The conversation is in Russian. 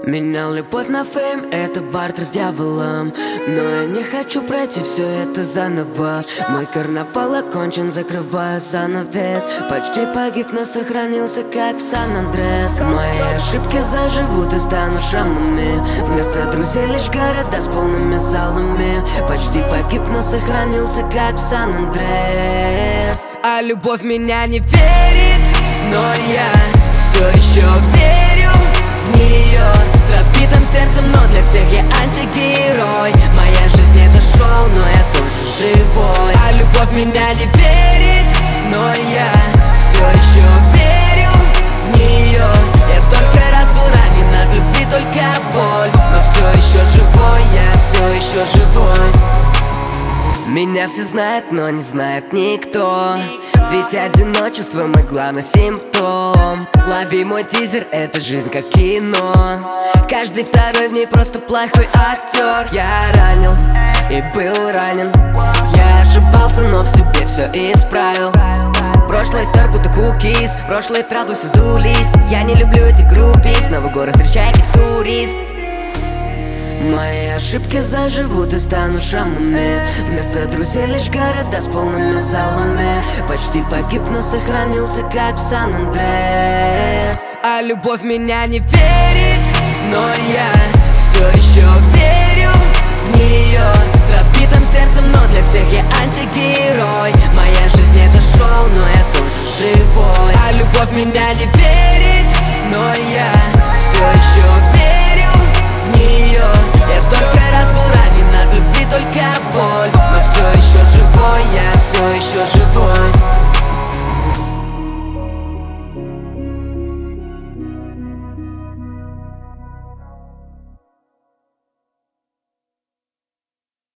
Менял любовь на фейм, это бартер с дьяволом. Но я не хочу пройти все это заново. Мой карнавал окончен, закрываю занавес. Почти погиб, но сохранился, как в Сан-Андрес. Мои ошибки заживут и станут шрамами. Вместо друзей лишь города с полными залами. Почти погиб, но сохранился, как в Сан-Андрес. А любовь меня не верит, но я все еще верю в нее. С разбитым сердцем, но для всех я антигерой. Моя жизнь это шоу, но я тоже живой. А любовь меня не верит, но я все еще верю в нее. Я столько раз был ранен, от любви только боль, но все еще живой, я все еще живой. Меня все знают, но не знает никто. Ведь одиночество мой главный симптом. Лови мой тизер, это жизнь как кино. Каждый второй в ней просто плохой актер. Я ранил и был ранен. Я ошибался, но в себе все исправил. Прошлое стер будто кукис. Прошлые правду все сдулись. Я не люблю эти группис. Новый город встречай как турист. Мои ошибки заживут и станут шрамами. Вместо друзей лишь города с полными залами. Почти погиб, но сохранился, как в Сан-Андрес. А любовь меня не верит, но я все еще верю в нее. С разбитым сердцем, но для всех я антигерой. Моя жизнь это шоу, но я тоже живой. А любовь меня не верит, но я